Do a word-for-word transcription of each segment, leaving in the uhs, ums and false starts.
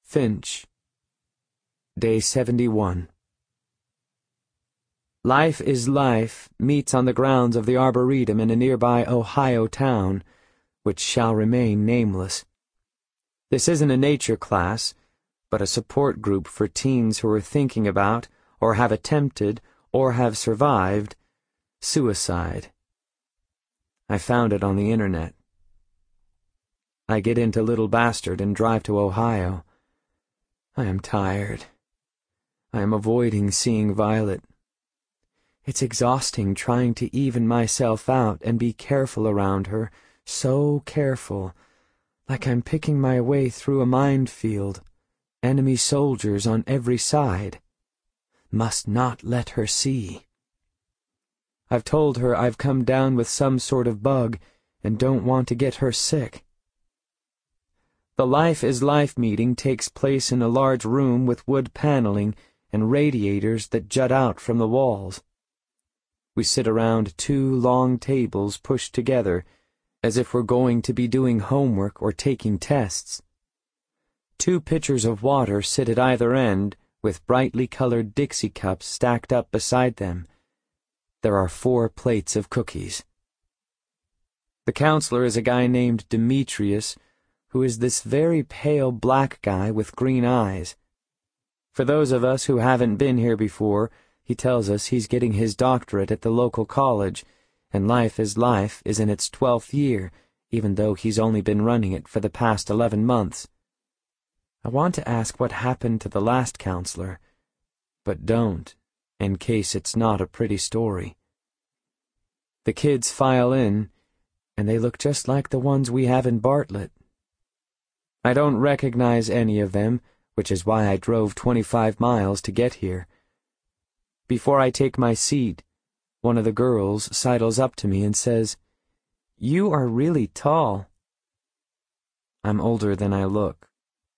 Finch. Day seventy-one. Life is Life meets on the grounds of the Arboretum in a nearby Ohio town, which shall remain nameless. This isn't a nature class, but a support group for teens who are thinking about, or have attempted, or have survived, suicide. I found it on the internet. I get into Little Bastard and drive to Ohio. I am tired. I am avoiding seeing Violet. It's exhausting trying to even myself out and be careful around her, so careful, like I'm picking my way through a minefield, enemy soldiers on every side. Must not let her see. I've told her I've come down with some sort of bug and don't want to get her sick. The Life is Life meeting takes place in a large room with wood paneling and radiators that jut out from the walls. We sit around two long tables pushed together, as if we're going to be doing homework or taking tests. Two pitchers of water sit at either end, with brightly colored Dixie cups stacked up beside them. There are four plates of cookies. The counselor is a guy named Demetrius, who is this very pale black guy with green eyes. For those of us who haven't been here before, he tells us he's getting his doctorate at the local college, and Life is Life is in its twelfth year, even though he's only been running it for the past eleven months. I want to ask what happened to the last counselor, but don't, in case it's not a pretty story. The kids file in, and they look just like the ones we have in Bartlett. I don't recognize any of them, which is why I drove twenty-five miles to get here. Before I take my seat, one of the girls sidles up to me and says, "You are really tall." I'm older than I look.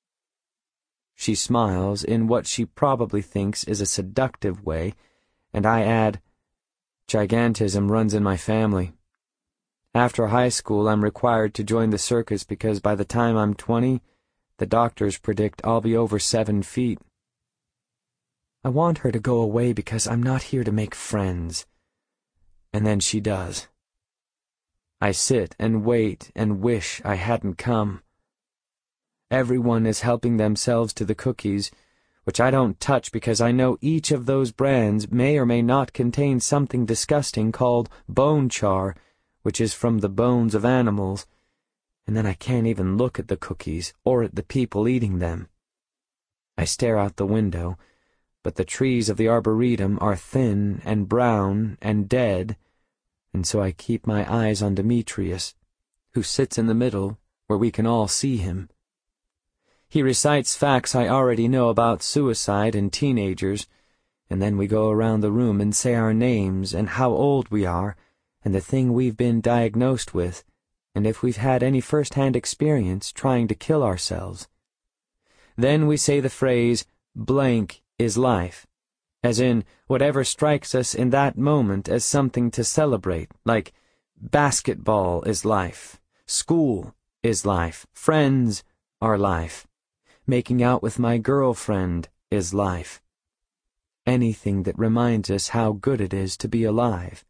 She smiles in what she probably thinks is a seductive way, and I add, "Gigantism runs in my family. After high school, I'm required to join the circus because by the time I'm twenty, the doctors predict I'll be over seven feet. I want her to go away because I'm not here to make friends." And then she does. I sit and wait and wish I hadn't come. Everyone is helping themselves to the cookies, which I don't touch because I know each of those brands may or may not contain something disgusting called bone char, which is from the bones of animals, and then I can't even look at the cookies or at the people eating them. I stare out the window, but the trees of the Arboretum are thin and brown and dead, and so I keep my eyes on Demetrius, who sits in the middle where we can all see him. He recites facts I already know about suicide and teenagers, and then we go around the room and say our names and how old we are, and the thing we've been diagnosed with, and if we've had any first-hand experience trying to kill ourselves. Then we say the phrase, "blank is life," as in whatever strikes us in that moment as something to celebrate, like basketball is life, school is life, friends are life, making out with my girlfriend is life. Anything that reminds us how good it is to be alive.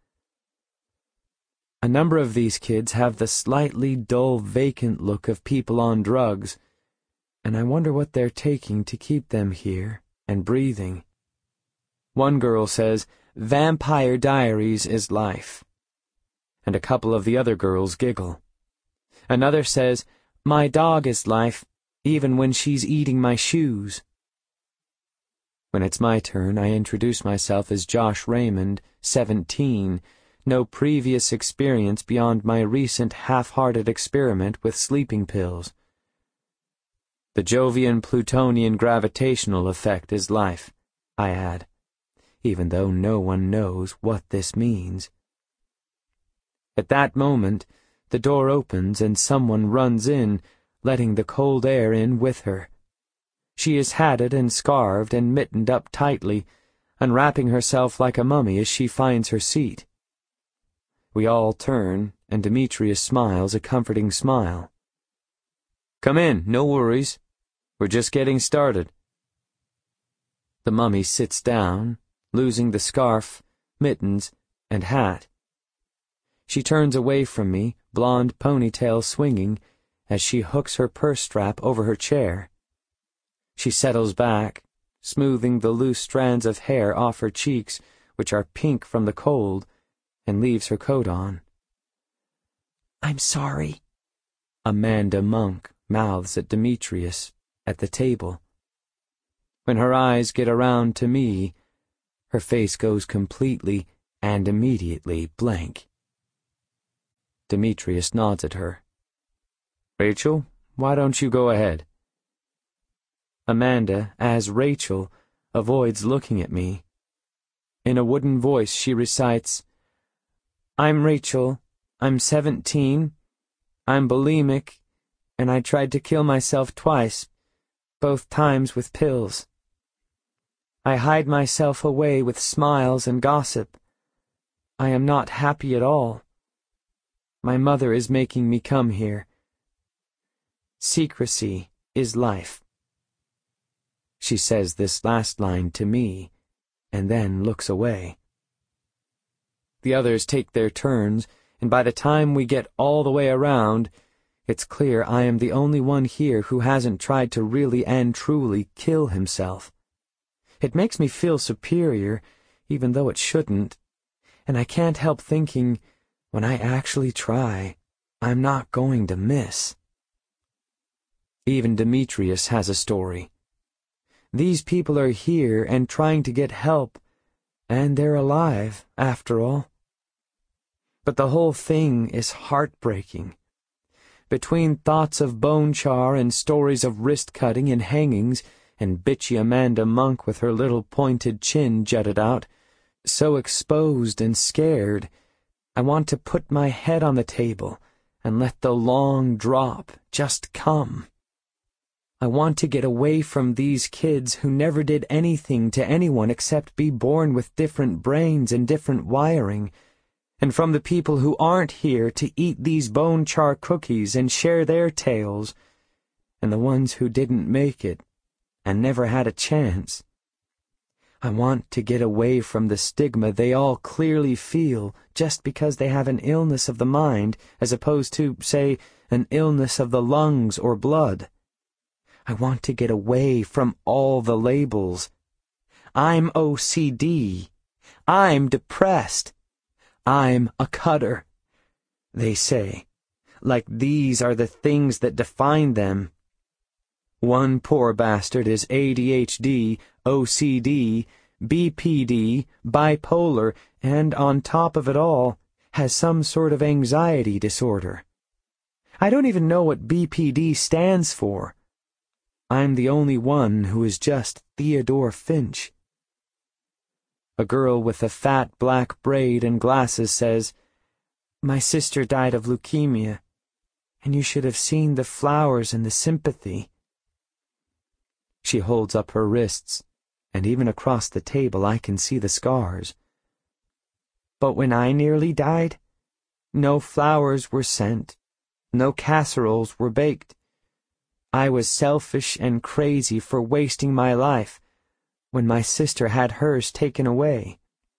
A number of these kids have the slightly dull, vacant look of people on drugs, and I wonder what they're taking to keep them here and breathing. One girl says, "Vampire Diaries is life," and a couple of the other girls giggle. Another says, "My dog is life, even when she's eating my shoes." When it's my turn, I introduce myself as Josh Raymond, seventeen, no previous experience beyond my recent half-hearted experiment with sleeping pills. The Jovian-Plutonian gravitational effect is life, I add, even though no one knows what this means. At that moment, the door opens and someone runs in, letting the cold air in with her. She is hatted and scarved and mittened up tightly, unwrapping herself like a mummy as she finds her seat. We all turn, and Demetrius smiles a comforting smile. "Come in, no worries," We're just getting started. The mummy sits down, losing the scarf, mittens, and hat. She turns away from me, blonde ponytail swinging, as she hooks her purse strap over her chair. She settles back, smoothing the loose strands of hair off her cheeks, which are pink from the cold, and leaves her coat on. "I'm sorry," Amanda Monk mouths at Demetrius at the table. When her eyes get around to me, her face goes completely and immediately blank. Demetrius nods at her. "Rachel, why don't you go ahead?" Amanda, as Rachel, avoids looking at me. In a wooden voice she recites, "I'm Rachel, I'm seventeen, I'm bulimic, and I tried to kill myself twice, both times with pills. I hide myself away with smiles and gossip. I am not happy at all. My mother is making me come here. Secrecy is life." She says this last line to me, and then looks away. The others take their turns, and by the time we get all the way around, it's clear I am the only one here who hasn't tried to really and truly kill himself. It makes me feel superior, even though it shouldn't, and I can't help thinking, when I actually try, I'm not going to miss. Even Demetrius has a story. These people are here and trying to get help, and they're alive, after all. But the whole thing is heartbreaking. Between thoughts of bone char and stories of wrist-cutting and hangings, and bitchy Amanda Monk with her little pointed chin jutted out, so exposed and scared, I want to put my head on the table and let the long drop just come. I want to get away from these kids who never did anything to anyone except be born with different brains and different wiring, and from the people who aren't here to eat these bone char cookies and share their tales, and the ones who didn't make it and never had a chance. I want to get away from the stigma they all clearly feel just because they have an illness of the mind as opposed to, say, an illness of the lungs or blood. I want to get away from all the labels. I'm O C D. I'm depressed. I'm a cutter, they say, like these are the things that define them. One poor bastard is A D H D, O C D, B P D, bipolar, and on top of it all, has some sort of anxiety disorder. I don't even know what B P D stands for. I'm the only one who is just Theodore Finch. A girl with a fat black braid and glasses says, "My sister died of leukemia, and you should have seen the flowers and the sympathy." She holds up her wrists, and even across the table I can see the scars. "But when I nearly died, no flowers were sent, no casseroles were baked. I was selfish and crazy for wasting my life when my sister had hers taken away."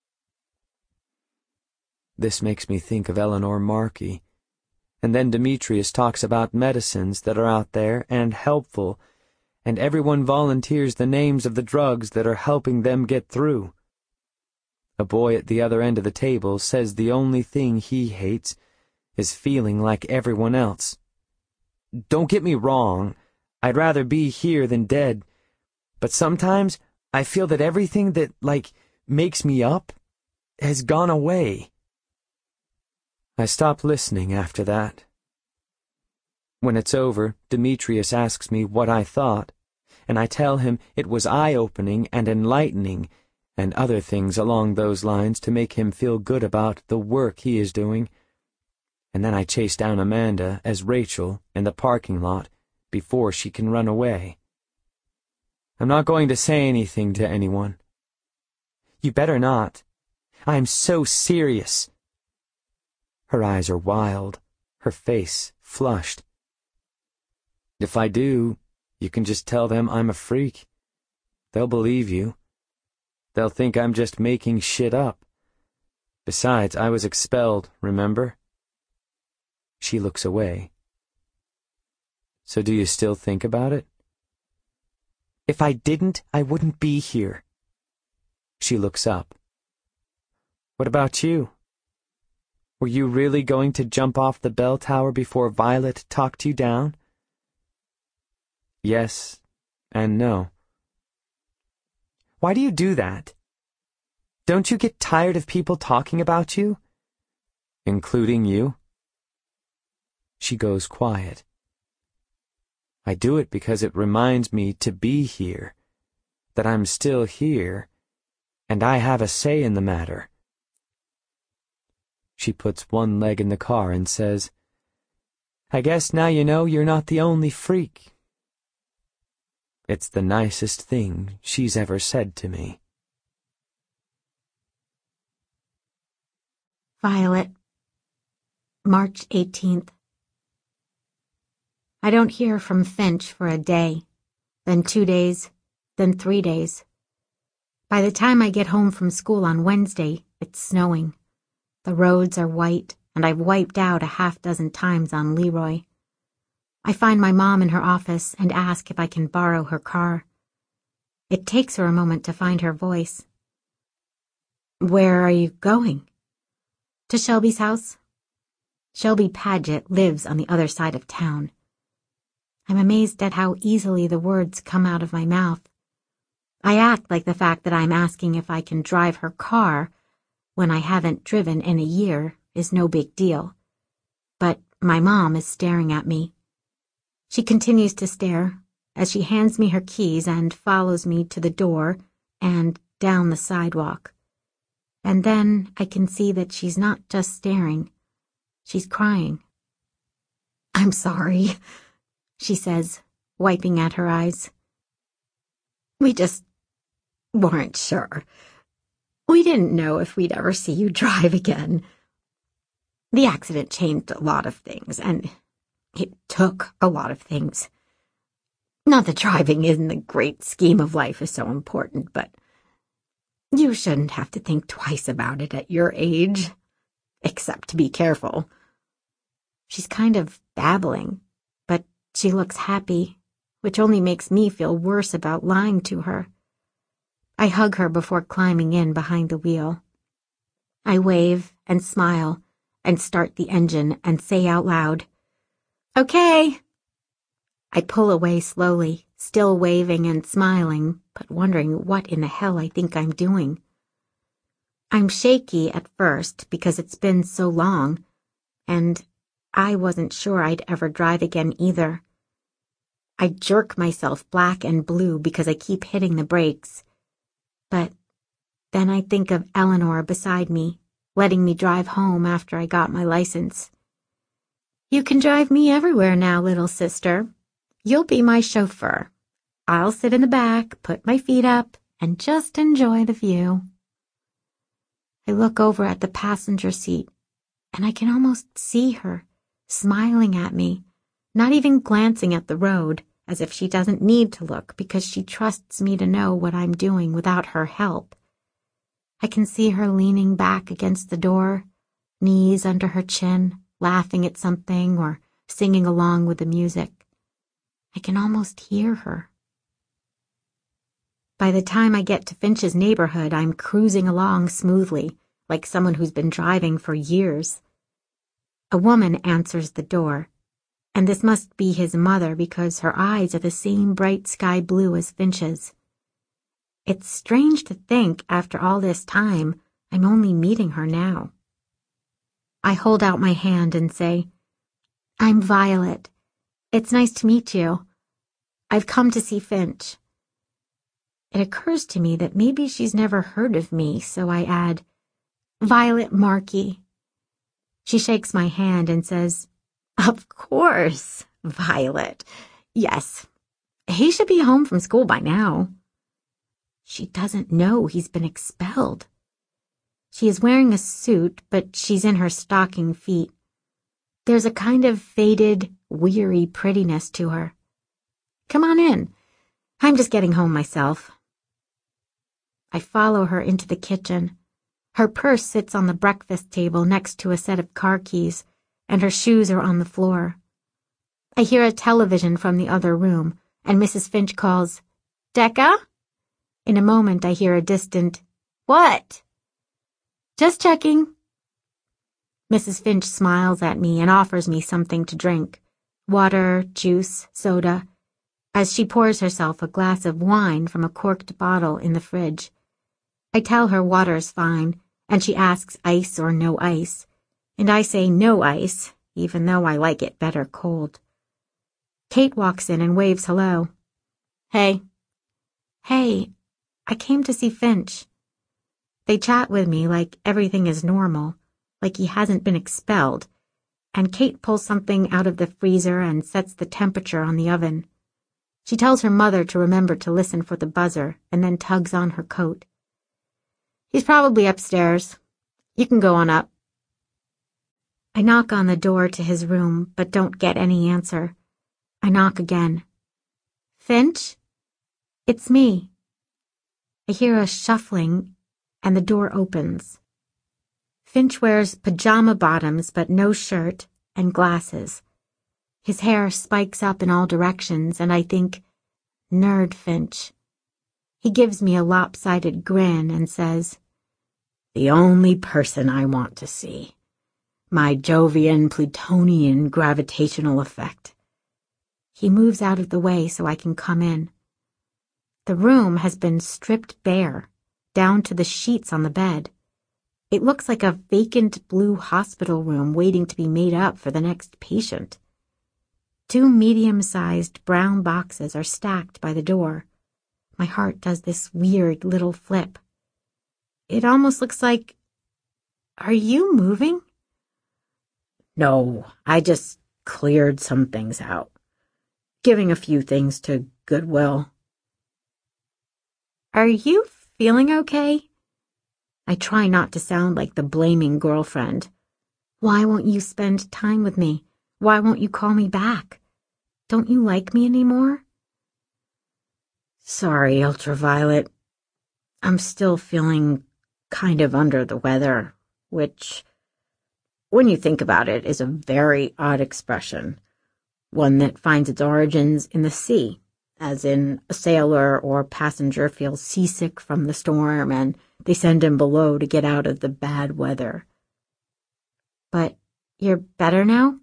This makes me think of Eleanor Markey, and then Demetrius talks about medicines that are out there and helpful, and everyone volunteers the names of the drugs that are helping them get through. A boy at the other end of the table says the only thing he hates is feeling like everyone else. Don't get me wrong, I'd rather be here than dead, but sometimes I feel that everything that, like, makes me up has gone away. I stop listening after that. When it's over, Demetrius asks me what I thought, and I tell him it was eye-opening and enlightening, and other things along those lines to make him feel good about the work he is doing. And then I chase down Amanda as Rachel in the parking lot before she can run away. I'm not going to say anything to anyone. You better not. I'm so serious. Her eyes are wild, her face flushed. If I do, You can just tell them I'm a freak. They'll believe you. They'll think I'm just making shit up. Besides, I was expelled, remember? She looks away. So do you still think about it? If I didn't, I wouldn't be here. She looks up. What about you? Were you really going to jump off the bell tower before Violet talked you down? Yes and no. Why do you do that? Don't you get tired of people talking about you? Including you? She goes quiet. I do it because it reminds me to be here, that I'm still here, and I have a say in the matter. She puts one leg in the car and says, I guess now you know you're not the only freak. It's the nicest thing she's ever said to me. Violet, March eighteenth. I don't hear from Finch for a day, then two days, then three days. By the time I get home from school on Wednesday, it's snowing. The roads are white, and I've wiped out a half dozen times on Leroy. I find my mom in her office and ask if I can borrow her car. It takes her a moment to find her voice. Where are you going? To Shelby's house. Shelby Paget lives on the other side of town. I'm amazed at how easily the words come out of my mouth. I act like the fact that I'm asking if I can drive her car when I haven't driven in a year is no big deal. But my mom is staring at me. She continues to stare as she hands me her keys and follows me to the door and down the sidewalk. And then I can see that she's not just staring. She's crying. I'm sorry, she says, wiping at her eyes. We just weren't sure. We didn't know if we'd ever see you drive again. The accident changed a lot of things, and it took a lot of things. Not that driving in the great scheme of life is so important, but you shouldn't have to think twice about it at your age, except to be careful. She's kind of babbling, but she looks happy, which only makes me feel worse about lying to her. I hug her before climbing in behind the wheel. I wave and smile and start the engine and say out loud, Okay. I pull away slowly, still waving and smiling, but wondering what in the hell I think I'm doing. I'm shaky at first because it's been so long, and I wasn't sure I'd ever drive again either. I jerk myself black and blue because I keep hitting the brakes. But then I think of Eleanor beside me, letting me drive home after I got my license. You can drive me everywhere now, little sister. You'll be my chauffeur. I'll sit in the back, put my feet up, and just enjoy the view. I look over at the passenger seat, and I can almost see her, smiling at me, not even glancing at the road, as if she doesn't need to look because she trusts me to know what I'm doing without her help. I can see her leaning back against the door, knees under her chin, laughing at something or singing along with the music. I can almost hear her. By the time I get to Finch's neighborhood, I'm cruising along smoothly, like someone who's been driving for years. A woman answers the door, and this must be his mother because her eyes are the same bright sky blue as Finch's. It's strange to think, after all this time, I'm only meeting her now. I hold out my hand and say, I'm Violet. It's nice to meet you. I've come to see Finch. It occurs to me that maybe she's never heard of me, so I add, Violet Markey. She shakes my hand and says, Of course, Violet. Yes, he should be home from school by now. She doesn't know he's been expelled. She is wearing a suit, but she's in her stocking feet. There's a kind of faded, weary prettiness to her. Come on in. I'm just getting home myself. I follow her into the kitchen. Her purse sits on the breakfast table next to a set of car keys, and her shoes are on the floor. I hear a television from the other room, and Missus Finch calls, "Decca?" In a moment I hear a distant, "What?" "Just checking." Missus Finch smiles at me and offers me something to drink, water, juice, soda, as she pours herself a glass of wine from a corked bottle in the fridge. I tell her water's fine, and she asks ice or no ice, and I say no ice, even though I like it better cold. Kate walks in and waves hello. "Hey." "Hey, I came to see Finch." They chat with me like everything is normal, like he hasn't been expelled, and Kate pulls something out of the freezer and sets the temperature on the oven. She tells her mother to remember to listen for the buzzer and then tugs on her coat. "He's probably upstairs. You can go on up." I knock on the door to his room, but don't get any answer. I knock again. "Finch? It's me." I hear a shuffling, and the door opens. Finch wears pajama bottoms but no shirt and glasses. His hair spikes up in all directions, and I think, "Nerd Finch." He gives me a lopsided grin and says, "The only person I want to see. My Jovian Plutonian gravitational effect." He moves out of the way so I can come in. The room has been stripped bare, down to the sheets on the bed. It looks like a vacant blue hospital room waiting to be made up for the next patient. Two medium-sized brown boxes are stacked by the door. My heart does this weird little flip. It almost looks like... Are you moving? No, I just cleared some things out. Giving a few things to Goodwill. Are you feeling okay? I try not to sound like the blaming girlfriend. Why won't you spend time with me? Why won't you call me back? Don't you like me anymore? Sorry, Ultraviolet. I'm still feeling kind of under the weather, which, when you think about it, is a very odd expression, one that finds its origins in the sea, as in a sailor or passenger feels seasick from the storm and they send him below to get out of the bad weather. But you're better now?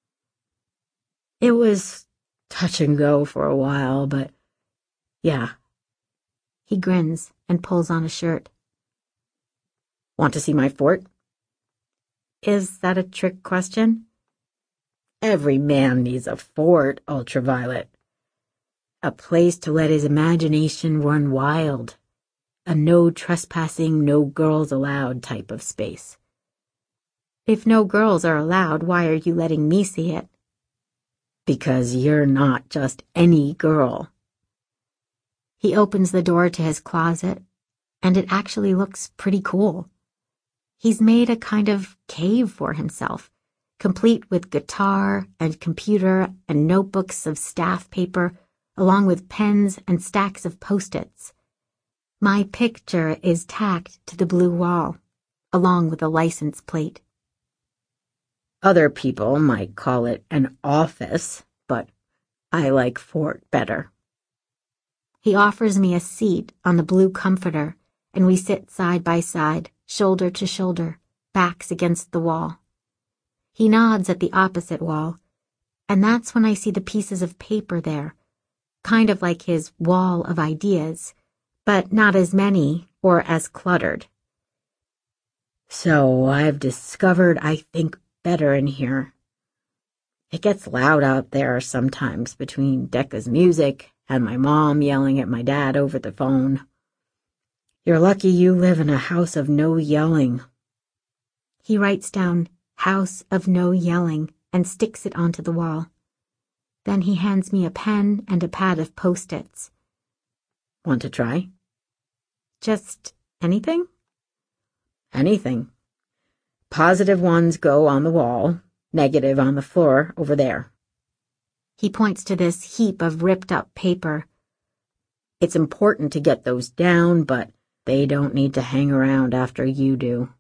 It was touch and go for a while, but yeah. He grins and pulls on a shirt. Want to see my fort? Is that a trick question? Every man needs a fort, Ultraviolet. A place to let his imagination run wild. A no trespassing, no girls allowed type of space. If no girls are allowed, why are you letting me see it? Because you're not just any girl. He opens the door to his closet, and it actually looks pretty cool. He's made a kind of cave for himself, complete with guitar and computer and notebooks of staff paper, along with pens and stacks of Post-its. My picture is tacked to the blue wall, along with a license plate. Other people might call it an office, but I like fort better. He offers me a seat on the blue comforter, and we sit side by side, shoulder to shoulder, backs against the wall. He nods at the opposite wall, and that's when I see the pieces of paper there, kind of like his wall of ideas, but not as many or as cluttered. So I've discovered I think better in here. It gets loud out there sometimes between Decca's music and my mom yelling at my dad over the phone. You're lucky you live in a house of no yelling. He writes down "House of No Yelling" and sticks it onto the wall. Then he hands me a pen and a pad of Post-its. Want to try? Just anything? Anything. Positive ones go on the wall, negative on the floor over there. He points to this heap of ripped-up paper. It's important to get those down, but they don't need to hang around after you do.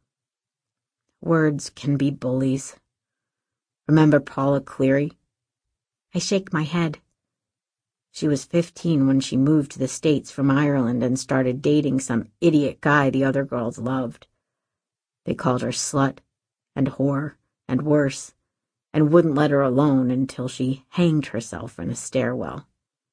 Words can be bullies. Remember Paula Cleary? I shake my head. She was fifteen when she moved to the States from Ireland and started dating some idiot guy the other girls loved. They called her slut and whore and worse, and wouldn't let her alone until she hanged herself in a stairwell.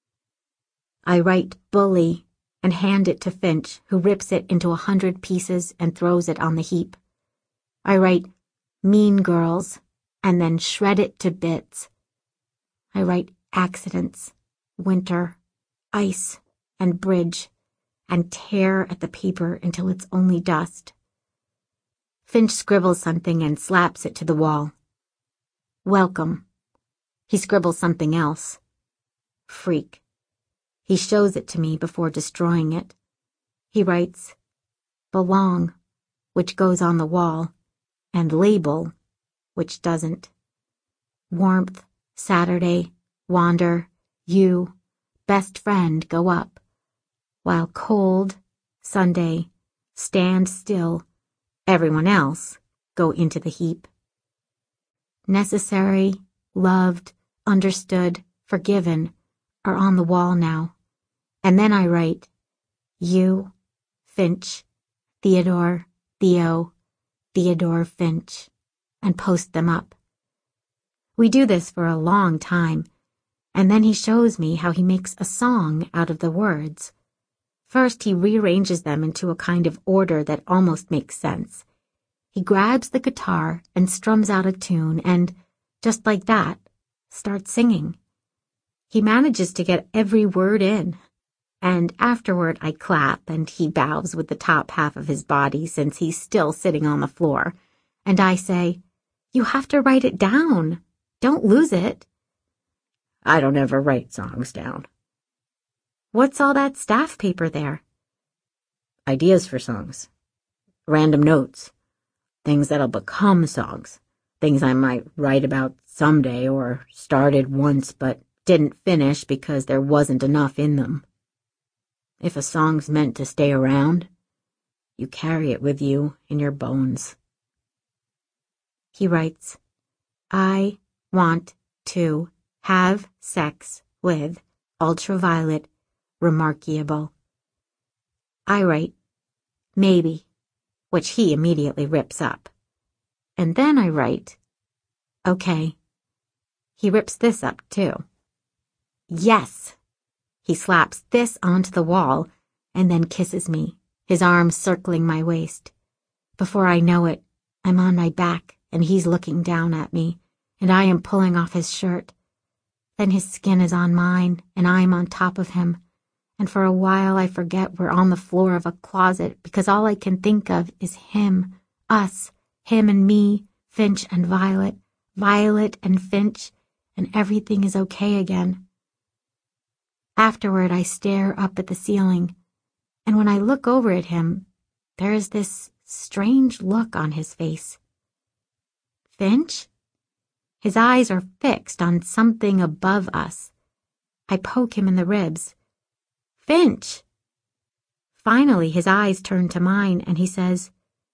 I write bully and hand it to Finch, who rips it into a hundred pieces and throws it on the heap. I write mean girls and then shred it to bits. I write accidents, winter, ice, and bridge, and tear at the paper until it's only dust. Finch scribbles something and slaps it to the wall. Welcome. He scribbles something else. Freak. He shows it to me before destroying it. He writes, belong, which goes on the wall, and label, which doesn't. Warmth, Saturday, wander, you, best friend go up, while cold, Sunday, stand still, everyone else go into the heap. Necessary, loved, understood, forgiven are on the wall now. And then I write, you, Finch, Theodore, Theo, Theodore Finch, and post them up. We do this for a long time, and then he shows me how he makes a song out of the words. First, he rearranges them into a kind of order that almost makes sense. He grabs the guitar and strums out a tune and, just like that, starts singing. He manages to get every word in, and afterward I clap and he bows with the top half of his body since he's still sitting on the floor, and I say, you have to write it down. Don't lose it. I don't ever write songs down. What's all that staff paper there? Ideas for songs. Random notes. Things that'll become songs. Things I might write about someday or started once but didn't finish because there wasn't enough in them. If a song's meant to stay around, you carry it with you in your bones. He writes, I want to have sex with ultraviolet remarkable. I write, maybe, which he immediately rips up. And then I write, okay. He rips this up too. Yes. He slaps this onto the wall and then kisses me, his arms circling my waist. Before I know it, I'm on my back and he's looking down at me, and I am pulling off his shirt. Then his skin is on mine and I'm on top of him, and for a while I forget we're on the floor of a closet because all I can think of is him, us, him and me, Finch and Violet, Violet and Finch, and everything is okay again. Afterward, I stare up at the ceiling, and when I look over at him, there is this strange look on his face. Finch? His eyes are fixed on something above us. I poke him in the ribs. Finch! Finally, his eyes turn to mine, and he says,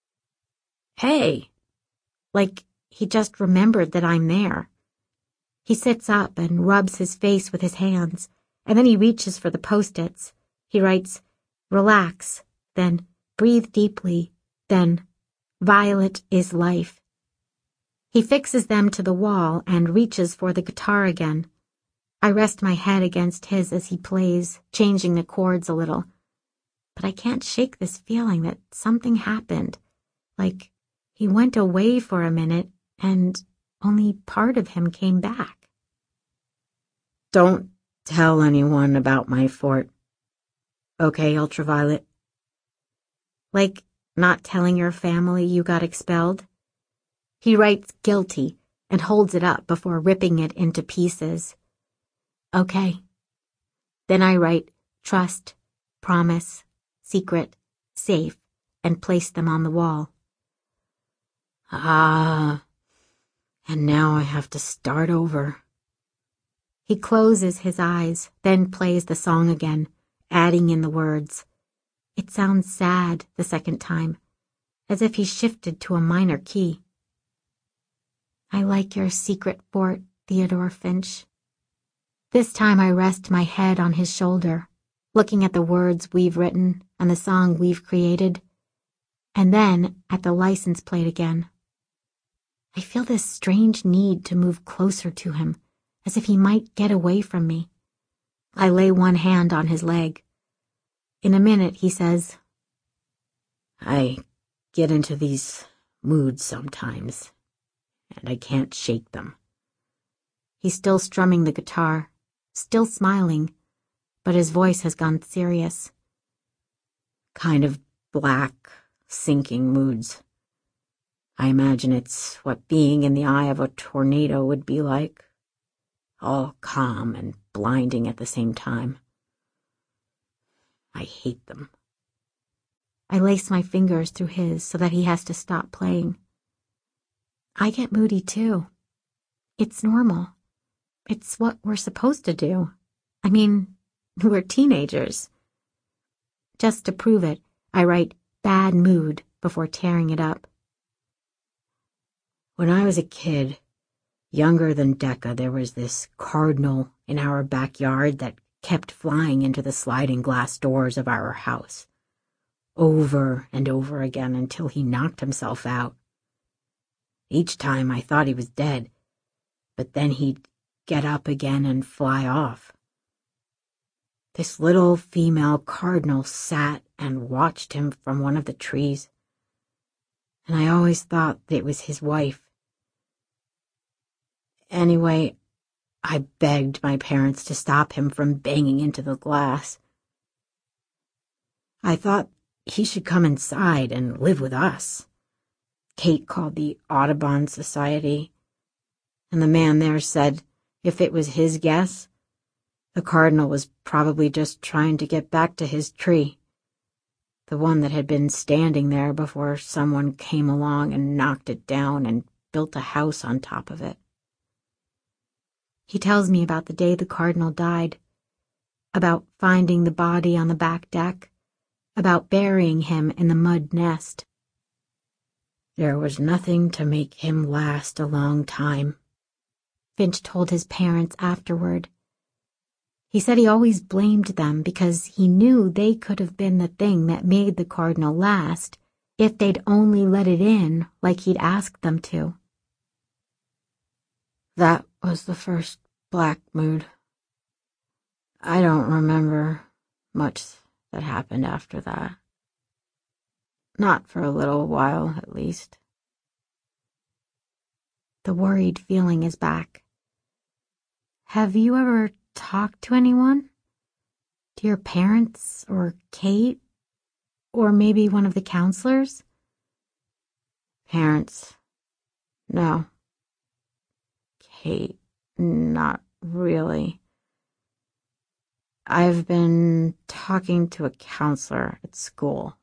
hey, like he just remembered that I'm there. He sits up and rubs his face with his hands, and then he reaches for the Post-its. He writes, relax, then breathe deeply, then Violet is life. He fixes them to the wall and reaches for the guitar again. I rest my head against his as he plays, changing the chords a little. But I can't shake this feeling that something happened, like he went away for a minute and only part of him came back. Don't tell anyone about my fort. Okay, Ultraviolet? Like not telling your family you got expelled? He writes guilty and holds it up before ripping it into pieces. Okay. Then I write trust, promise, secret, safe, and place them on the wall. Ah, and now I have to start over. He closes his eyes, then plays the song again, adding in the words. It sounds sad the second time, as if he shifted to a minor key. I like your secret fort, Theodore Finch. This time I rest my head on his shoulder, looking at the words we've written and the song we've created, and then at the license plate again. I feel this strange need to move closer to him, as if he might get away from me. I lay one hand on his leg. In a minute, he says, I get into these moods sometimes, and I can't shake them. He's still strumming the guitar, still smiling, but his voice has gone serious. Kind of black, sinking moods. I imagine it's what being in the eye of a tornado would be like. All calm and blinding at the same time. I hate them. I lace my fingers through his so that he has to stop playing. I get moody too. It's normal. It's what we're supposed to do. I mean, we're teenagers. Just to prove it, I write bad mood before tearing it up. When I was a kid, younger than Decca, there was this cardinal in our backyard that kept flying into the sliding glass doors of our house, over and over again until he knocked himself out. Each time I thought he was dead, but then he'd get up again and fly off. This little female cardinal sat and watched him from one of the trees, and I always thought that it was his wife. Anyway, I begged my parents to stop him from banging into the glass. I thought he should come inside and live with us. Kate called the Audubon Society, and the man there said if it was his guess, the cardinal was probably just trying to get back to his tree, the one that had been standing there before someone came along and knocked it down and built a house on top of it. He tells me about the day the cardinal died, about finding the body on the back deck, about burying him in the mud nest. There was nothing to make him last a long time, Finch told his parents afterward. He said he always blamed them because he knew they could have been the thing that made the cardinal last if they'd only let it in like he'd asked them to. That was the first black mood. I don't remember much that happened after that. Not for a little while, at least. The worried feeling is back. Have you ever talked to anyone? To your parents or Kate? Or maybe one of the counselors? Parents. No. Kate, not really. I've been talking to a counselor at school.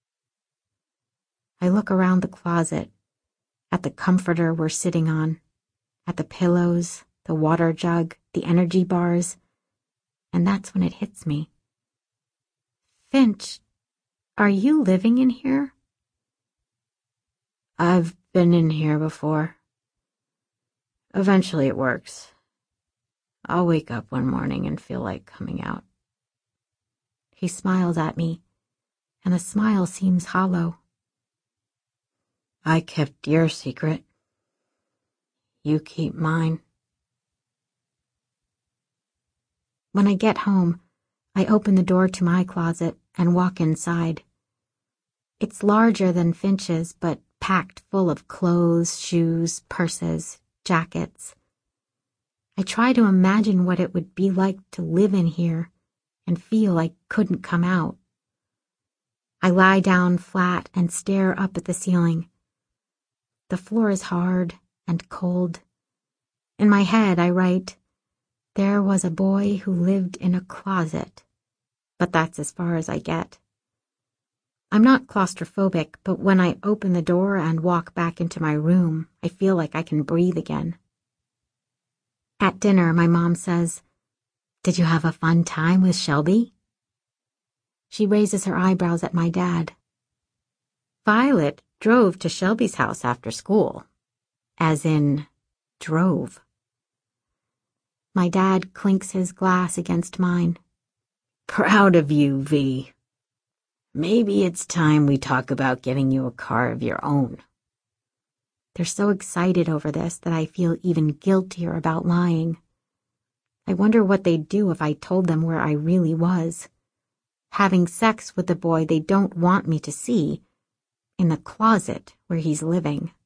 I look around the closet, at the comforter we're sitting on, at the pillows, the water jug, the energy bars, and that's when it hits me. Finch, are you living in here? I've been in here before. Eventually it works. I'll wake up one morning and feel like coming out. He smiles at me, and the smile seems hollow. I kept your secret. You keep mine. When I get home, I open the door to my closet and walk inside. It's larger than Finch's, but packed full of clothes, shoes, purses, jackets. I try to imagine what it would be like to live in here and feel I couldn't come out. I lie down flat and stare up at the ceiling. The floor is hard and cold. In my head, I write, "There was a boy who lived in a closet," but that's as far as I get. I'm not claustrophobic, but when I open the door and walk back into my room, I feel like I can breathe again. At dinner, my mom says, "Did you have a fun time with Shelby?" She raises her eyebrows at my dad. Violet drove to Shelby's house after school. As in, drove. My dad clinks his glass against mine. Proud of you, V. Maybe it's time we talk about getting you a car of your own. They're so excited over this that I feel even guiltier about lying. I wonder what they'd do if I told them where I really was. Having sex with the boy they don't want me to see, in the closet where he's living.